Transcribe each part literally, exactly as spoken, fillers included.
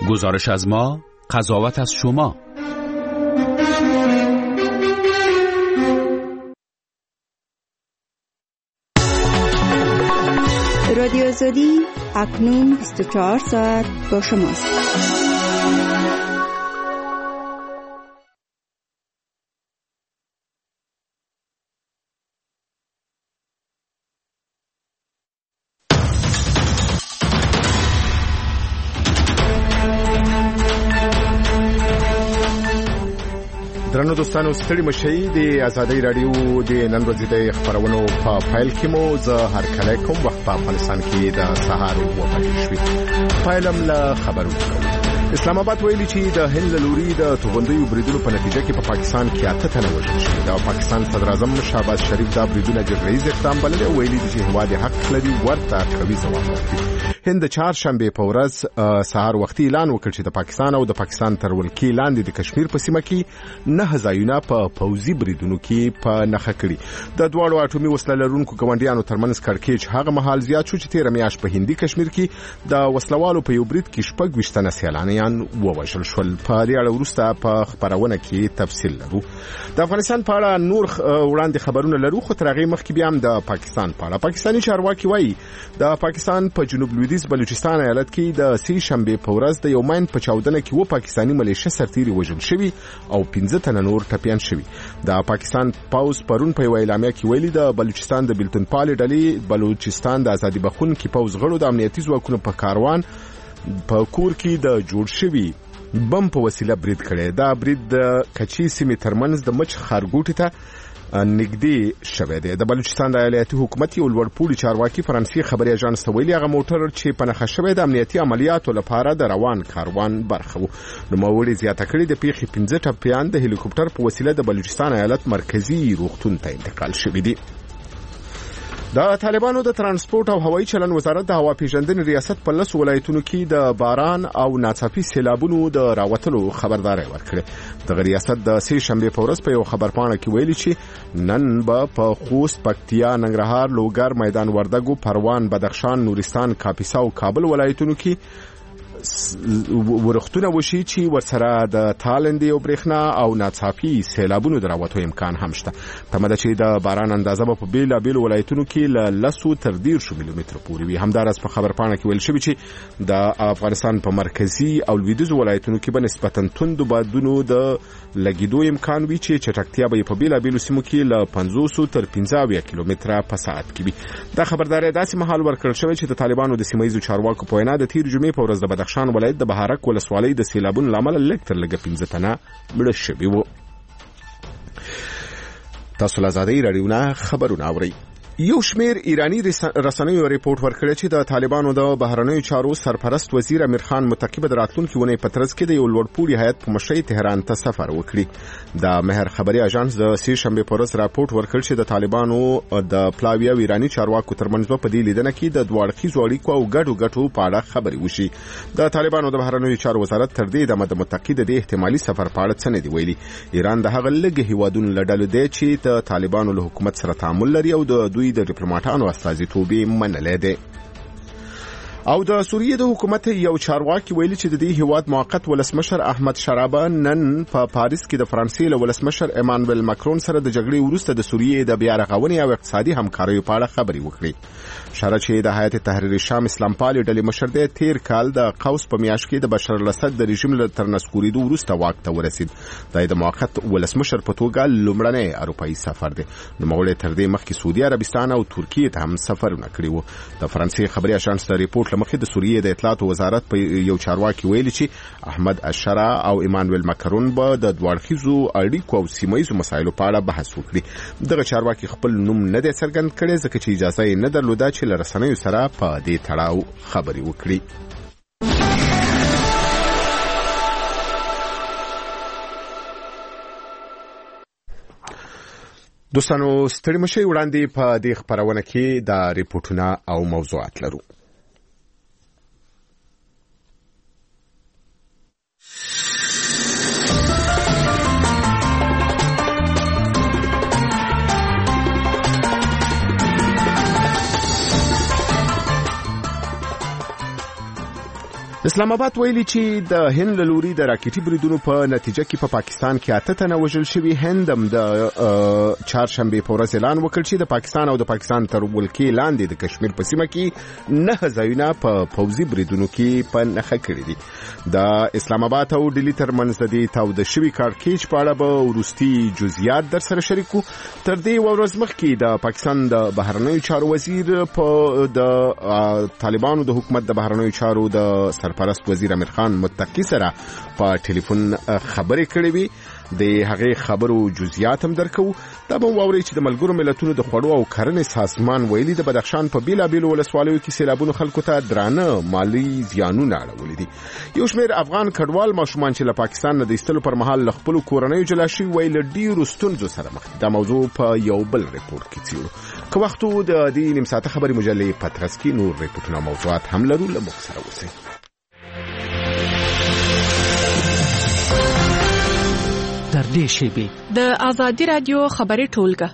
گزارش از ما، قضاوت از شما. رادیو آزادی اکنون بیست و چهار ساعت با شماست. درنو دوستانو ستړي مشئ د آزادۍ رادیو د نن ورځې د خبرونو په پیل کې مو زه هر کله کوم وخت په افغانستان کې د سهار وپاتې شوې. پیلم له خبرونو. اسلام آباد ویلي چې د هند له لوري د توغندیو بریدونو په نتیجه کې په پاکستان کې اته تنه وژل شوي. د پاکستان صدر اعظم شهباز شریف دا بریدونه ګریز اقدام بللي او ویلي چې هیواد حق لري ورته قوي ځواب ورکړي. هند د چهارشنبه په ورځ سهار وختي اعلان وکړ چې د پاکستان او د پاکستان تر ولکې لاندې د کشمیر په سیمه کې نه ځایونه په پوځي بریدونو کې په نخښه کړي. د دواړو اټومي وسله لرونکو ګاونډیانو ترمنځ کړکېچ هغه مهال زیات شو چې تیر میاشت په هندي کشمیر کې د وسلوالو په یو برید کې شپږ ویشت تنه سیلانیان ووژل شول. په دې اړه وروسته په خبرونه کې تفصیل لرو. د افغانستان په اړه نور وړاندې خبرونه لرو، خو تر هغې مخکې بیا هم د پاکستان په اړه. پاکستاني چارواکي وایي د پاکستان په جنوب لویدیځ بلوچستان ایالت کې د سې شنبې په ورځ د یو ماین په چاودنه کې و پاکستاني ملیشه سرتیري وژل شوي او پنځه تنه نور ټپیان شوي. د پاکستان پوځ پرون په یو اعلامیه کې ویلي د بلوچستان د بلتون پالي ډلې بلوچستان د ازادي بخښونکي پوځ غړو د امنیتي ځواکونو په کاروان په کور کې د جوړ شوي بم په وسیله برید کړي. دا برید د کچي سیمې ترمنځ د مچ خارګوټي ته نږدې شوی دی. د بلوچستان د ایالتي حکومت یو لوړپوړي چارواکي فرانسې خبري اژانس ته ویلي هغه موټر چې په نښه شوی د امنیتي عملیاتو لپاره د روان کاروان برخه و. نوموړي زیاته کړې د پیښې پنځه ټپیان د هلیکوپټر په وسیله د بلوچستان ایالت مرکزی روغتون ته انتقال شوي دي. د طالبانو د ترانسپورت او هوایي چلن وزارت د هوا پیژندنې ریاست په لس ولایتونو کې د باران او ناڅاپي سیلابونو د راوتلو خبرداري ورکړه. د ریاست د سې شنبې په ورځ په یو خبرپاڼه کې ویلي چې نن به په خوست، پکتیا، ننګرهار، لوګر، میدان وردګو، پروان، بدخشان، نورستان، کاپیسا او کابل ولایتونو کې ورختونه وشي چې ورسره د تالندې او برېښنا او ناڅاپي سیلابونو د راوتو امکان هم شته. تمه ده چې د باران اندازه به په بیلابیلو ولایتونو کې له لسو تر دیرشو میلیمترو پورې وي. همداراز په خبرپاڼه کې ویل شوي چې د افغانستان په مرکزي او لویدیځو ولایتونو کې به نسبتاً توندو بادونو د لګیدو امکان وي چې چټکتیا به په بیلابیلو سیمو کې له پنځوس تر پنځه اویا کیلومتره په ساعت کې وي. دا خبرداري داسې مهال ورکړل شوې چې د طالبانو د سیمه ییزو چارواکو په وینا د تیر جمعې په ورځ د بدخشان ولایت د بهارک ولسوالۍ د سیلابونو لامل لږ تر لږه پنځه تنه مړه شوي وو. تاسو له آزادۍ رادیو نه خبرونه اورئ. یو شمیر ایرانی رسنیو ریپورت ورکړی چې د طالبانو د بهرنیو چارو سرپرست وزیر امیر خان متقی د راتلونکي ونې په ترڅ کې د یو لوړپوړي هیئت په مشرۍ تهران ته سفر وکړي. د مهر خبري اژانس د سې شنبې په ورځ راپورټ ورکړ چې د طالبانو د پلاوی او ایرانی چارواکو ترمنځ په دې لیدنه کې د دوه اړخیزو اړیکو او ګډو ګټو په اړه خبرې وشي. د طالبانو د بهرنیو چارو وزارت تر دې دمه د متقی د احتمالي سفر په اړه څه نه دی ویلي. ایران د هغه لږ هیوادونو له ډلې دی چې د طالبانو له حکومت سره تعامل لري او د دوی د ډیپلوماټانو استازیتوب منلې ده. او د سوریې د حکومت یو چارواکي ویلي چې د دې هیواد موقت ولسمشر احمد شرابه نن په پاریس کې د فرانسې له ولسمشر ایمانوئل ماکرون سره د جګړې وروسته د سوریې د بیا رغونې او اقتصادي همکاریو په اړه خبرې وکړې. شره چې د هیئت تحریر شام اسلام پالي ډلې مشر دی تیر کال د قوس په میاشت کې د بشار الاسد د رژیم له تر نسکورېدو وروسته واک ته ورسید. د موقت ولسمشر په توګه لومړنی اروپایي سفر دی. نوموړی تر دې مخکې سعودي عربستان او ترکیې ته هم سفرونه کړي وو. د فرانسې خبري اژانس د ریپورت لمخې د سوریې د اطلاعات وزارت په یو چارواکي ویلي چې احمد اشرا او ایمانوئل ماکرون به د دوړخیزو اړیکو او سیمایي مسایلو په اړه بحث وکړي. دغه چارواکي خپل نوم نه دی څرګند کړی ځکه چې اجازه یې نه درلوده چې له رسنیو سره په دې تړاو خبرې وکړي. دوستانو ستړي مشئ، وړاندې په دې خبرونه کې د ریپورتونه او موضوعات لرو. اسلام آباد ویلي چې د هند له لوري د راکټي بریدونو په نتیجه کې په پا پاکستان کې اته تنه وژل شوي. هند هم د چهارشنبې په ورځ اعلان وکړ چې د پاکستان او د پاکستان تر ولکې لاندې د کشمیر په سیمه کې نه ځایونه په پوځي بریدونو کې په نښه کړي دي. د اسلام آباد او ډیلی ترمنځ د دې تاوده شوي کړکېچ په اړه به وروستي جزئیات در سره شریکو. تر دې ورځ مخکې د پاکستان د بهرنیو چارو وزیر په د طالبانو د حکومت د بهرنیو چارو د سرپرست وزیر امیر خان متقی سره په ټلیفون خبرې کړې وي. د هغې خبرو جزئیات هم درکو. دا به واورئ چې د ملګرو ملتونو د خوړو او کرنې سازمان ویلي د بدخشان په بیلابیلو ولسوالیو کې سیلابونو خلکو ته درانه مالي زیانونه اړولي دي. یو شمېر افغان کډوال ماشومان چې له پاکستان نه د ایستلو پر مهال له خپلو کورنیو جلا شوي وایي له ډېرو ستونزو سره مخ دي. دا موضوع په یو بل ریپورټ کې څېړو. که وخت و د دې نیم ساعته خبرې مجلې پترس کې نور ریپورټونه او موضوعات هم لرو. له موږ سره اوسئ. در دې شیبې د آزادي رادیو خبري ټولګه.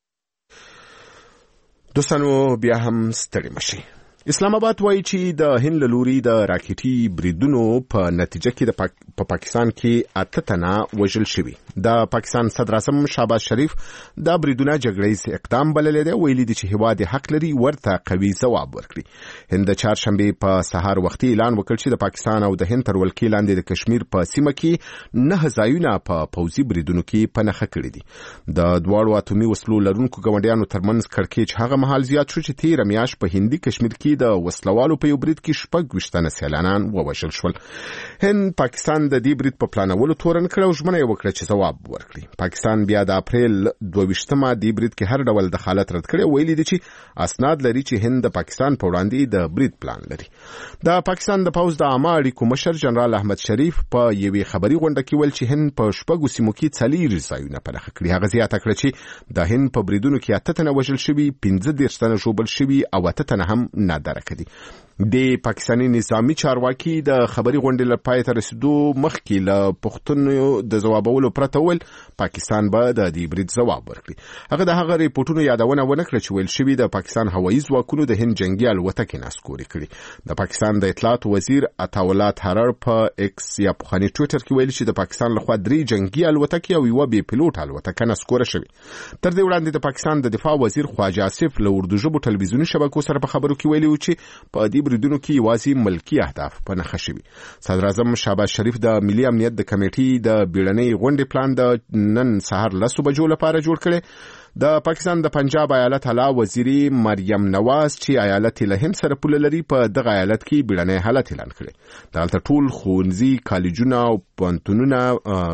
دوستانو بیا هم ستړي مشئ. اسلام آباد وایي چې د هند له لوري د راکټي بریدونو په نتیجه کې د پاک... په پاکستان کې اته تنه وژل شوي. د پاکستان صدر اعظم شهباز شریف دا بریدونه جګړیز اقدام بللی دی. ویلي دي چې هیواد حق لري ورته قوي ځواب ورکړي. هند د چهارشنبې په سهار وختي اعلان وکړ چې د پاکستان او د هند تر ولکې لاندې د کشمیر په سیمه کې نه ځایونه په پوځي بریدونو کې په نښه کړي دي. د دواړو اتومي وسلو لرونکو ګاونډیانو ترمنځ کړکېچ هغه مهال زیات شو چې تېره میاشت په هندي کشمیر کې د وسلوالو په یو برید کې شپږ ویشت تنه سیلانیان ووژل شول. هند پاکستان د دې برید په پلانولو تورن کړ او ژمنه یې وکړه چې ځواب ورکړي. پاکستان بیا د اپریل دوه ویشتمه دې برید کې هر ډول دخالت رد کړی. ویلي دي چې اسناد لري چې هند د پاکستان په وړاندې د برید پلان لري. د پاکستان د پوځ د عامه اړیکو مشر جنرال احمد شریف په یوې خبري غونډه کې ویل چې هند په شپږو سیمو کې څلور ځایونه په نښه کړي. هغه زیاته کړه چې د هند په بریدونو کې اته تنه وژل شوي، پنځه دېرش تنه ژوبل شوي او اته تنه هم نادرکه دي. د پاکستاني نظامی چارواکي د خبري غونډې له پای ته رسیدو مخکې له پوښتنو د ځوابولو پرته ویل پاکستان به د دې برید ځواب ورکړي. هغه د هغه ریپورټونو یادونه ونه کړه چې ویل شوي د پاکستان هوایي ځواکونو د هند جنګي الوتکې نسکورې کړي. د پاکستان د اطلاعاتو وزیر عطاءالله تحرر په ایکس یا پخواني ټویټر کې ویل چې د پاکستان لخوا درې جنګي الوتکې او یوه بې پیلوټ الوتکه نسکوره شوې. تر دې وړاندې د پاکستان د دفاع وزیر خواجه آصف له اردو ژبو ټلویزیوني شبکو سره په خبرو کې ویلي و چې په دې بریدونو کې یوازې ملکی اهداف په نښه شوي. صدر اعظم شهباز شریف د ملي امنیت د کمیټې د بیړنۍ غونډې پلان د نن سهار لسو بجو لپاره جوړ کړی. د پاکستان د پنجاب ایالت اعلی وزیري مریم نواز چې ایالت له هند سره پوله لري په دغه ایالت کې بیړنۍ حالت اعلان کړی. دلته ټول ښوونځي، کالجونه او پوهنتونونه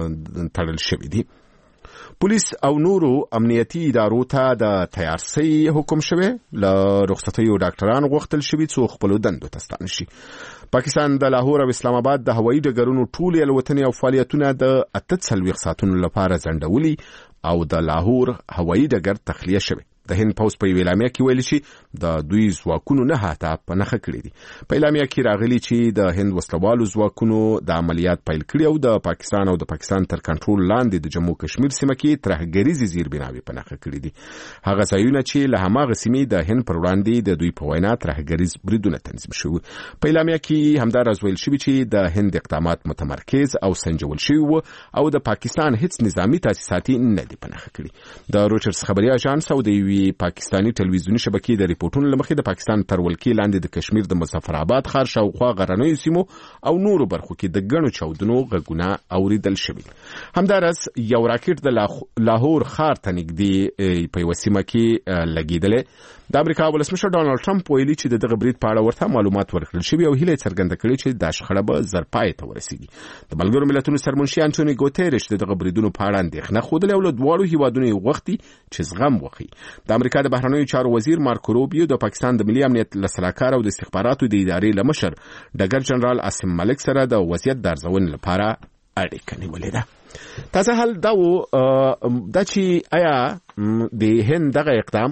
تړل شوي دي. پولیس او نورو امنیتي ادارو ته د تیارسۍ حکم شوی. له رخصتیو ډاکټران غوښتل شوي څو خپلو دندو ته ستانه شي. پاکستان د لاهور او اسلام آباد د هوایي ډګرونو ټولې الوتنې او فعالیتونه د اته څلوېښت ساعتونو لپاره ځنډولي او د لاهور هوایي ډګر تخلیه شوی. د هند پوځ په یوه اعلامیه کې ویلي چې د دوی ځواکونو نه اهداف په نښه کړي دي. په اعلامیه کې راغلي چې د هند وسلوالو ځواکونو د عملیات پیل کړي او د پاکستان او د پاکستان تر کنټرول لاندې د جمهور کشمیر سیمه کې ترهګریزې زیربناوې په نښه کړي دي. هغه ځایونه چې له هماغه سیمې د هند پر وړاندې د دوی په وینا ترهګریز بریدونه تنظیم شوي. په اعلامیه کې همداراز ویل شوي چې د هند اقدامات متمرکز او سنجول شوي وو او د پاکستان هیڅ نظامی تاسیسات نه دي په نښه کړي. د رویټرز خبري اژانس او د پاکستاني ټلویزیوني شبکې د ریپورټونو لمخې د پاکستان تر ولکې لاندې د کشمیر د مظفر آباد ښار شاوخوا غرنیو سیمو او نورو برخو کې د ګڼو چاودنو غږونه اوریدل شوي. همداراز یو راکټ د لاهور ښار ته نږدې په یوه سیمه کې لګېدلی. د امریکا ولسمشر ډانلډ ټرمپ ویلي چې د دغه برید په اړه ورته معلومات ورکړل شوي او هیله یې څرګنده کړې چې دا شخړه به زر پای ته ورسیږي. د ملګرو ملتونو سرمنشي انټوني ګوتيرش د دغه بریدونو په اړه اندېښنه ښودلې او له دواړو هیوادونو یې غوښتي چې زغم وکړي. د امریکا د بهرنیو چارو وزیر مارکو روبیو د پاکستان د ملي امنیت له سلاکار او د استخباراتو د ادارې له مشر ډګر جنرال عاصم ملک سره د وضعیت د ارزونې لپاره اړیکه نیولې ده. تازه حال دا و دا چې آیا د هند دغه اقدام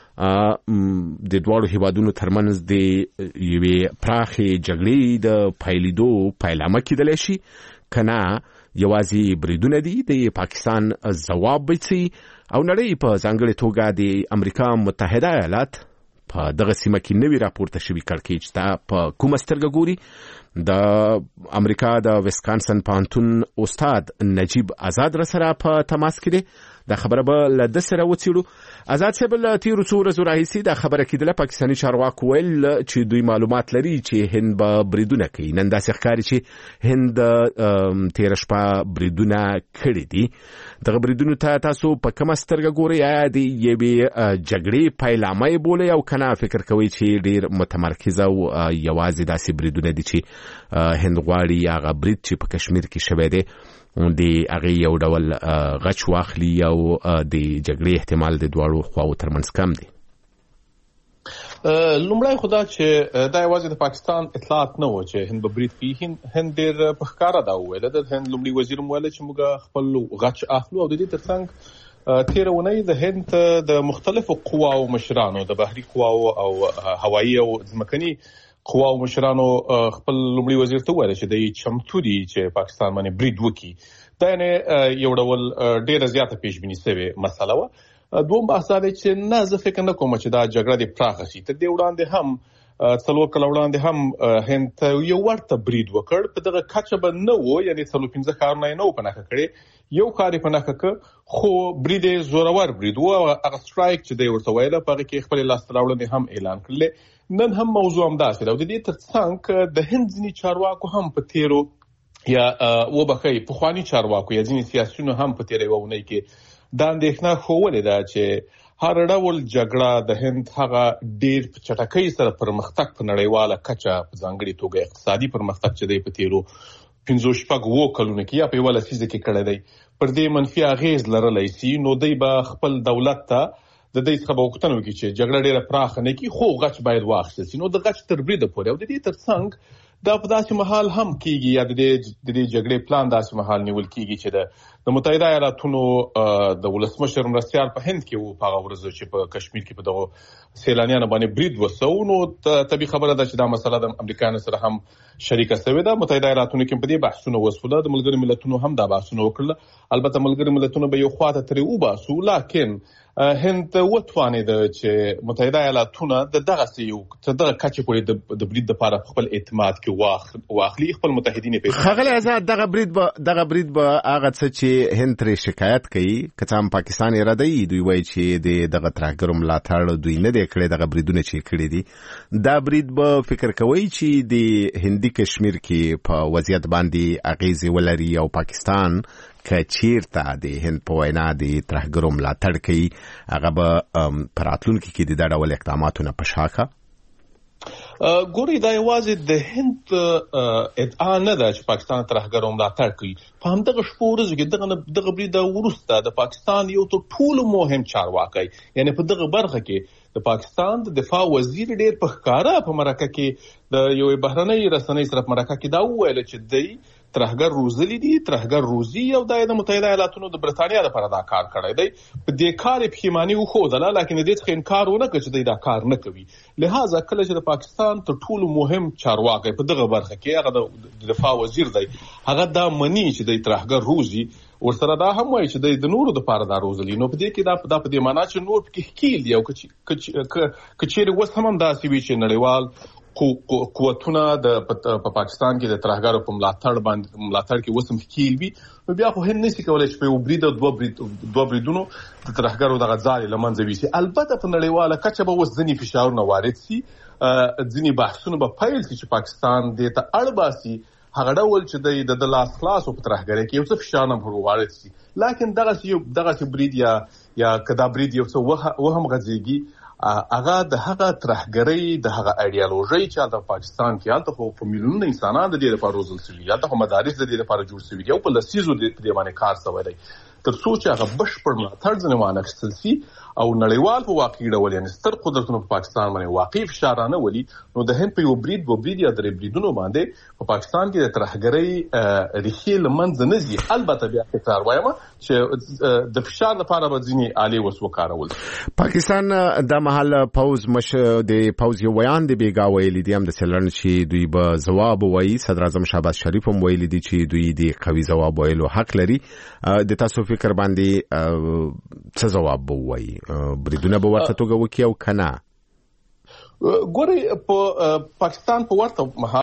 د دواړو هیوادونو ترمنځ د یوې پراخې جګړې د پیلېدو پیلامه کېدلی شي که نه یوازې بریدونه دي د پاکستان ځواب به څه او نړۍ په ځانګړې توګه د امریکا متحده ایالات په دغه سیمه کې نوی راپورته شوی کړکېچ ته په کومه سترګه ګوري؟ د امریکا د ویسکانسن پوهنتون استاد نجیب آزاد را سره په تماس کې دی. دا خبره به له ده سره وڅېړو. آزاد صاحب، له تېرو څو ورځو راهیسې دا خبره کېدله پاکستاني چارواکو ویل چې دوی معلومات لري چې هند به بریدونه کوي. نن داسې ښکاري چې هند تېره شپه بریدونه کړي دي. دغه بریدونو ته تاسو په کومه سترګه ګورئ؟ آیا د یوې جګړې پیلامه یې بولئ او که نه فکر کوئ چې ډېر متمرکزه او یوازې داسې بریدونه دي چې هند غواړي هغه برید چې په کشمیر کې شوی دی د هغې یو ډول غچ واخلي او د جګړې احتمال د دواړو خواو ترمنځ کم دی؟ لومړی خو دا چې دا یوازې د پاکستان اطلاعات نه و چې هند به برید کوي. هند ډېر په ښکاره دا وویله. د هند لومړي وزیر هم ویله چې موږ خپل غچ اخلو، او د دې ترڅنګ تېره اونۍ د هند د مختلفو قواو مشرانو، د بحري قواو او هوایي او ځمکني قواو مشرانو خپل لومړي وزیر ته وویل چې دوی چمتو دي چې پاکستان باندې برید وکړي. دا یعنې یو ډول ډېره زیاته پیشبیني سوې مسله وه. دوم بحث دا دی چې نه، زه فکر نه کوم چې دا جګړه دې پراخه شي. تر دې وړاندې هم څلور کاله وړاندې هم هند ته یو ورته برید وکړ. په دغه کچه به نه و، یعنې څلور پنځه ښارونه یې نه و په نښه کړی. یو ښار یې په نښه کړ، خو برید یې زورور برید و. هغه سټرایک چې دی ورته ویله، په هغې کې خپلې لاسته راوړنې هم اعلان کړلې. نن هم موضوع همداسې ده. او د دې ترڅنګ د هند ځینې چارواکو هم په تېرو یا وبښئ پخواني چارواکو یا ځینې سیاسیونو هم په تېره یوه اونۍ کې دا اندېښنه ښوولې ده چې هر ډول جګړه د هند هغه ډېر په چټکۍ سره پرمختګ په نړیواله کچه، په ځانګړې توګه اقتصادي پرمختګ چې دی په تېرو پنځو شپږ اووه کلونو کې یا په یوه لسیزه کې کړی دی، پر دې منفي اغېز لرلی سي. نو دوی به خپل دولت ته د دې څخه به غوښتنه وکړي چې جګړه ډېره پراخه نه کړي، خو غچ باید واخیستل سي. نو د غچ تر بریده پورې. او د دې ترڅنګ دا په داسې مهال هم کېږي، یا د دې د دې جګړې پلان داسې مهال نیول کېږي چې د د متحده ایالاتونو د ولسمشر مرستیال په هند کې و په هغه ورځ چې په کشمیر کې په دغو سیلانیانو باندې برید وسو. نو طبیعي خبره ده چې دا مسله د امریکایانو سره هم شریکه سوې ده. متحده ایالاتونو کې په دې بحثونه وسوله، د ملګرو ملتونو هم دا بحثونه وکړل. البته ملګرو ملتونو به یو خواته ترې وباسو، لاکن هند وتوانېده چې متحده ایالاتونه د دغسې یو تر دغه کچې پورې د برید دپاره خپل اعتماد کې واخلي، خپل متحدین یې پیدا. ښاغلی آزاد، دغه برید به دغه برید به هغه څه چې هند ترې شکایت کوي، که څه هم پاکستان یې ردوي، دوی وایي چې د دغه ترهګرو ملاتړ دوی نه دی کړی، دغه بریدونه چې یې کړي دي. دا برید به فکر کوئ چې د هندي کشمیر کې په وضعیت باندې اغېزې ولري، او پاکستان که چیرته د هند په وینا د ترهګرو ملاتړ کوي، هغه به په راتلونکي کې د دا ډول اقداماتو نه په شا کا؟ ګورئ، دا یوازې د هند ادعا نه ده چې پاکستان ترهګرو ملاتړ کوي. په همدغه شپو ورځو کې دغه برید وروسته د پاکستان یو تر ټولو مهم چارواکی، یعنې په دغه برخه کې د پاکستان د دفاع وزیر ډېر په ښکاره په مرکه کې د یوې بهرنۍ رسنۍ سره په مرکه کې دا وویله چې دی ترهګر روزلی دي، ترهګر روزي، او دا د متحده ایالاتونو د برتانیا لپاره دا کار کړی دی. په دې کار یې پښیماني وښودله، لکن د دې څخه انکار ونه کړ چې دی دا کار نه کوي. لهذا کله چې د پاکستان تر ټولو مهم چارواکی په دغه برخه کې هغه د دفاع وزیر دی، هغه دا مني چې دی ترهګر روزي، ورسره دا هم وایي چې دی د نورو دپاره دا روزلي. نو په دې کې دا په دې معنا چې نور پکې ښکیل دي. او که چیرې اوس هم همداسې وي چې نړیوال قوتونه د په پاکستان کې د ترهګرو په ملاتړ باندې ملاتړ کې اوس هم ښکیل وي، نو بیا خو هند نشي کولی چې په یو برید او دوه برید دوه بریدونو د ترهګرو دغه ځالې له منځه ویسي. البته په نړیواله کچه به اوس ځینې فشارونه وارد سي، ځینې بحثونه به پیل سي چې پاکستان دې ته اړ باسي هغه ډول چې د د لاس خلاصو په ترهګرۍ کې یو څه فشار هم ور وارد سي. لکن دغسې دغسې برید یا یا که دا برید یو څه وهم غځېږي، هغه د هغه ترهګرۍ د هغه ایډیالوژۍ چې هلته پاکستان کې هلته خو په میلیونونه انسانان د دې لپاره روزل سوي، هلته خو مدارس د دې لپاره جوړ سوي دي، او په لسیزو په دې باندې کار سوی دی، تر څو چې هغه بشپړ ملاتړ ځینې وانخیستل سي او نړیوال په واقعي ډول یعنې ستر قدرتونو په پاکستان باندې واقعي فشار رانولي، نو د هند په یو برید دوه برید یا درې بریدونو باندې په پاکستان کې د ترهګرۍ ریښې له منځه نه ځي. البته بیا تکرار وایم چې د فشار لپاره به ځینې آلې اوس وکارول. پاکستان د مهال پوز مشر د پوز یو بیان د بیګا ویلي دي هم د څلرن چې دوی به ځواب وایي. صدر اعظم شهباز شریف هم ویلي دي چې دوی د قوي ځواب ویلو حق لري. د تاسو فکر باندې څه ځواب به وایي؟ بریدونه به ورته توګه وکړي او که نه؟ ګوري په پاکستان په ورته